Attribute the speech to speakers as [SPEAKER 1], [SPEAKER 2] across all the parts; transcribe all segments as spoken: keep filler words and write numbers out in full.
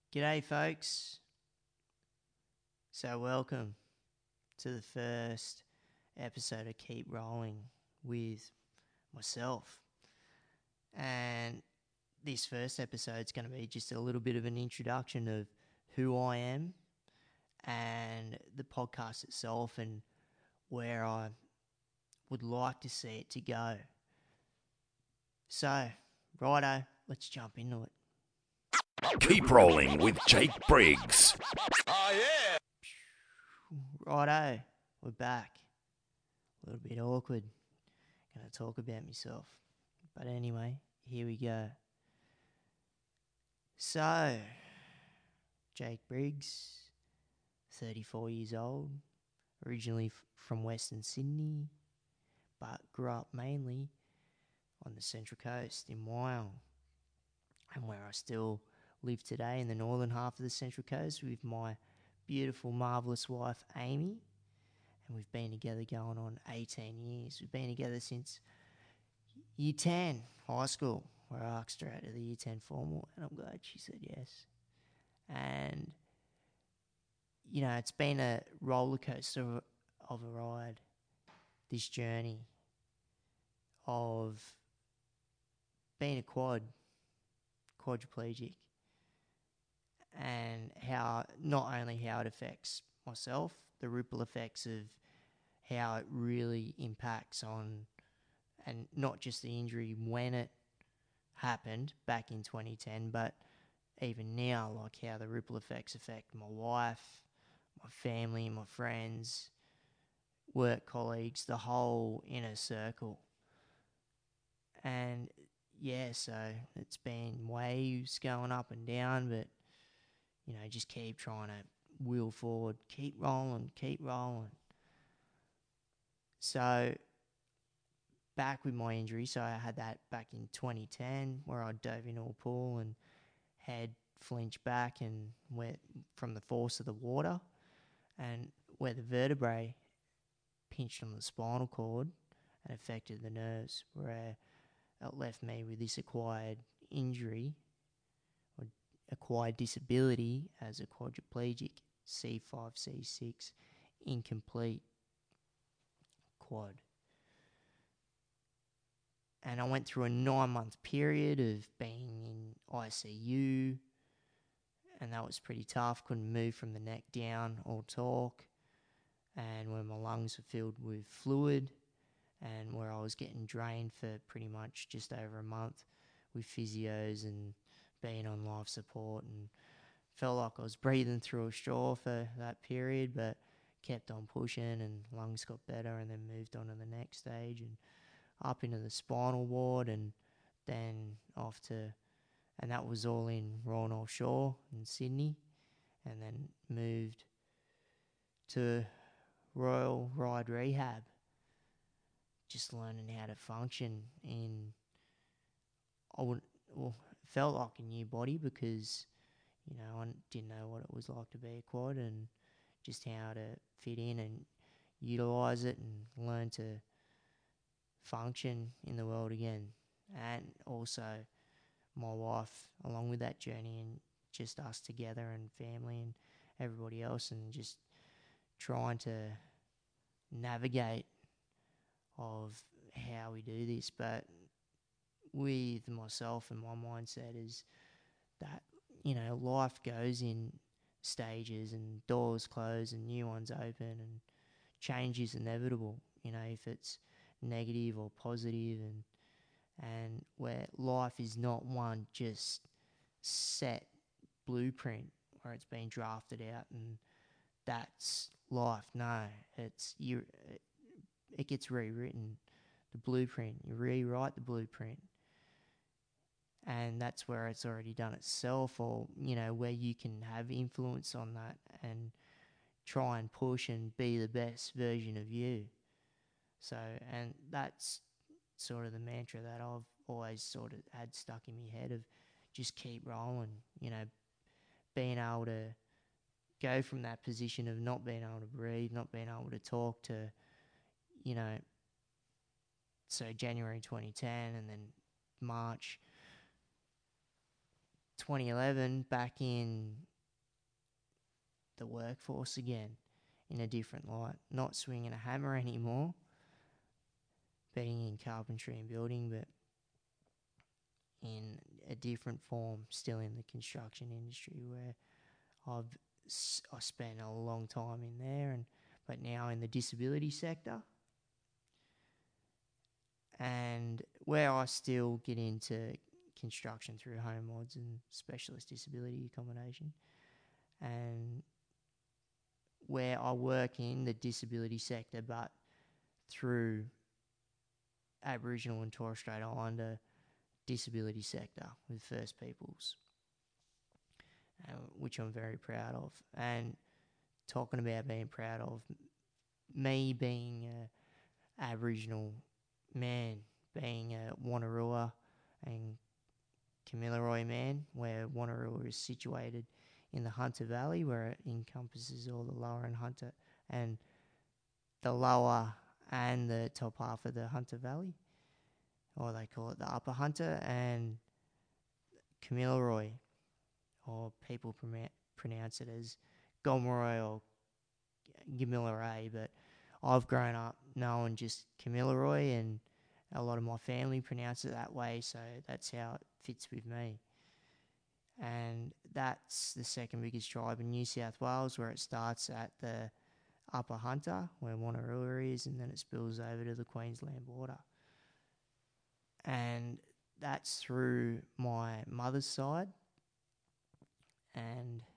[SPEAKER 1] G'day, folks. So, welcome to the first episode of Keep Rolling with myself. And this first episode is going to be just a little bit of an introduction of who I am and the podcast itself and where I would like to see it to go. So, righto, let's jump into it.
[SPEAKER 2] Keep Rolling with Jake Briggs.
[SPEAKER 3] Oh, yeah.
[SPEAKER 1] Righto, we're back. A little bit awkward. Gonna talk about myself. But anyway, here we go. So, Jake Briggs, thirty-four years old, originally f- from Western Sydney, but grew up mainly on the Central Coast in Wyong, and where I still live today in the northern half of the Central Coast with my beautiful, marvellous wife, Amy. And we've been together going on eighteen years. We've been together since year ten, high school, where I asked her out of the year ten formal, and I'm glad she said yes. And, you know, it's been a roller coaster of a ride, this journey of being a quad, quadriplegic, and how, not only how it affects myself, the ripple effects of how it really impacts on, and not just the injury when it happened back in twenty ten, but even now, like how the ripple effects affect my wife, my family, my friends, work colleagues, the whole inner circle. And yeah, so it's been waves going up and down, but you know, just keep trying to wheel forward, keep rolling, keep rolling. So, back with my injury, so I had that back in twenty ten where I dove into a pool and head flinched back and went from the force of the water, and where the vertebrae pinched on the spinal cord and affected the nerves, where it left me with this acquired injury or acquired disability as a quadriplegic, C five, C six, incomplete quad. And I went through a nine-month period of being in I C U, and that was pretty tough. Couldn't move from the neck down or talk, and where my lungs were filled with fluid, and where I was getting drained for pretty much just over a month with physios and being on life support, and felt like I was breathing through a straw for that period, but kept on pushing and lungs got better, and then moved on to the next stage and up into the spinal ward, and then off to, and that was all in Royal North Shore in Sydney, and then moved to Royal Ride Rehab, just learning how to function in, I would, well, it felt like a new body because, you know, I didn't know what it was like to be a quad and just how to fit in and utilise it and learn to function in the world again. And also my wife along with that journey, and just us together and family and everybody else, and just trying to navigate of how we do this. But with myself and my mindset is that, you know, life goes in stages and doors close and new ones open, and change is inevitable, you know, if it's negative or positive, and and where life is not one just set blueprint where it's been drafted out and that's life. No, it's you. It gets rewritten, the blueprint. You rewrite the blueprint, and that's where it's already done itself, or you know, where you can have influence on that and try and push and be the best version of you. So, and that's sort of the mantra that I've always sort of had stuck in my head of just keep rolling, you know, being able to go from that position of not being able to breathe, not being able to talk to, you know, so January twenty ten and then March twenty eleven, back in the workforce again in a different light. Not swinging a hammer anymore, being in carpentry and building, but in a different form, still in the construction industry where I've s- I spent a long time in there, and but now in the disability sector, and where I still get into construction through home mods and specialist disability accommodation, and where I work in the disability sector, but through Aboriginal and Torres Strait Islander disability sector with First Peoples, uh, which I'm very proud of. And talking about being proud of, me being a Aboriginal man, being a Wonnarua and Kamilaroi man, where Wonnarua is situated in the Hunter Valley, where it encompasses all the lower and Hunter and the lower and the top half of the Hunter Valley, or they call it the Upper Hunter, and Kamilaroi, or people pronoun- pronounce it as Gomeroi or Gamilaroi, but I've grown up knowing just Kamilaroi, and a lot of my family pronounce it that way, so that's how it fits with me. And that's the second biggest tribe in New South Wales, where it starts at the Upper Hunter, where Wonnarua is, and then it spills over to the Queensland border. And that's through my mother's side. And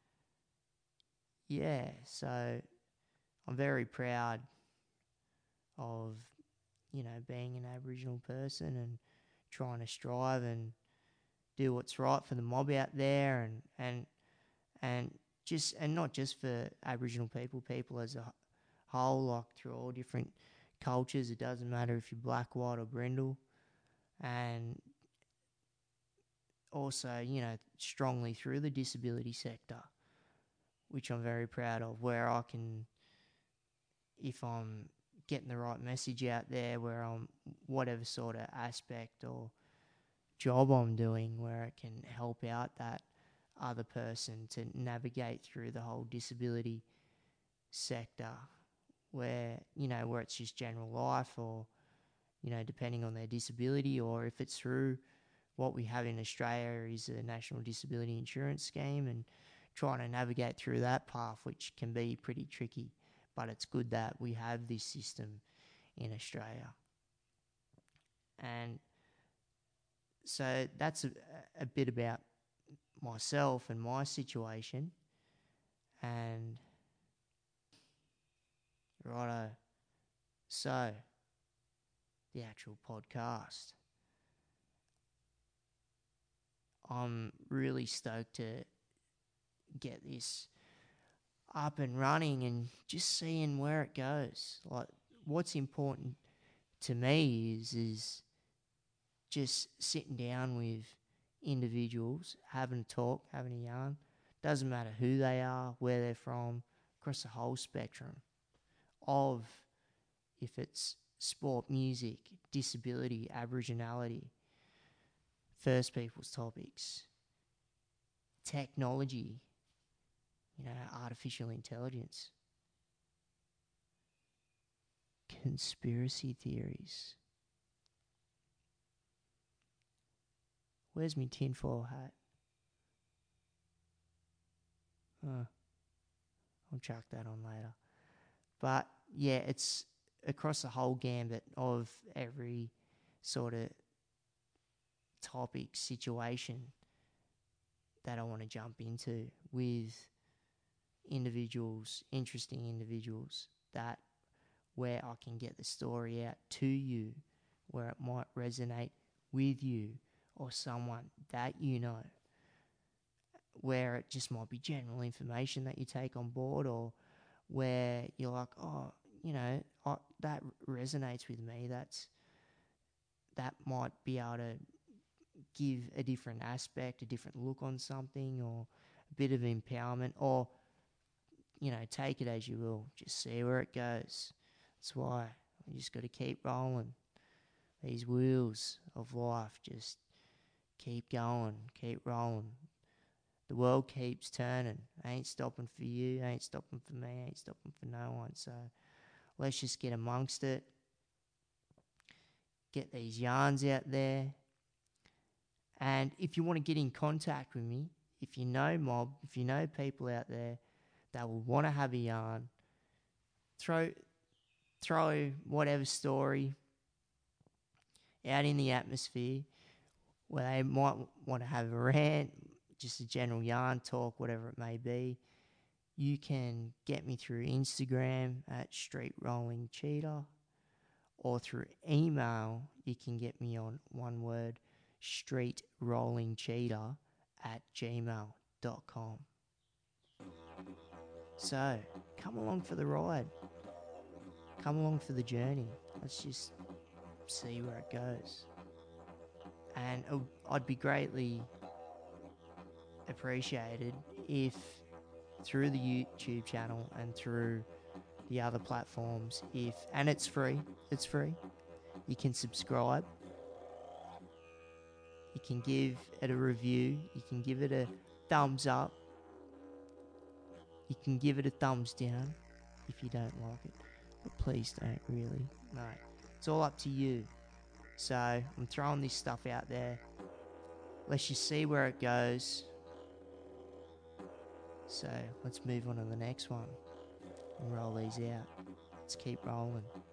[SPEAKER 1] yeah, so I'm very proud of, you know, being an Aboriginal person and trying to strive and do what's right for the mob out there, and and and just and not just for Aboriginal people, people as a whole, like through all different cultures. It doesn't matter if you're black, white, or brindle, and also, you know, strongly through the disability sector, which I'm very proud of, where I can, if I'm getting the right message out there, where I'm whatever sort of aspect or job I'm doing, where it can help out that other person to navigate through the whole disability sector, where, you know, where it's just general life, or, you know, depending on their disability, or if it's through what we have in Australia is a National Disability Insurance Scheme, and trying to navigate through that path, which can be pretty tricky, but it's good that we have this system in Australia. And so that's a, a bit about myself and my situation. And righto, so the actual podcast. I'm really stoked to get this up and running and just seeing where it goes. Like, what's important to me is is just sitting down with individuals, having a talk, having a yarn. Doesn't matter who they are, where they're from, across the whole spectrum of, if it's sport, music, disability, Aboriginality, First Peoples topics, technology, you know, artificial intelligence, conspiracy theories. Where's my tinfoil hat? Oh, I'll chuck that on later. But yeah, it's across the whole gambit of every sort of topic, situation that I want to jump into with individuals, interesting individuals, that where I can get the story out to you, where it might resonate with you or someone that you know, where it just might be general information that you take on board, or where you're like, oh, you know, I, that resonates with me. That's that might be able to give a different aspect, a different look on something, or a bit of empowerment, or, you know, take it as you will. Just see where it goes. That's why we just got to keep rolling. These wheels of life just keep going, keep rolling. The world keeps turning. Ain't stopping for you, ain't stopping for me, ain't stopping for no one. So let's just get amongst it. Get these yarns out there. And if you want to get in contact with me, if you know mob, if you know people out there that will want to have a yarn, throw throw whatever story out in the atmosphere where they might want to have a rant, just a general yarn talk, whatever it may be. You can get me through Instagram at Street Rolling Cheetah, or through email. You can get me on one word, Street Rolling Cheetah at gmail dot com. So come along for the ride. Come along for the journey. Let's just see where it goes. And I'd be greatly appreciated if through the YouTube channel and through the other platforms, if and it's free, it's free. You can subscribe. You can give it a review. You can give it a thumbs up. You can give it a thumbs down if you don't like it. But please don't, really. No, it's all up to you. So I'm throwing this stuff out there. Let's just see where it goes. So let's move on to the next one and roll these out. Let's keep rolling.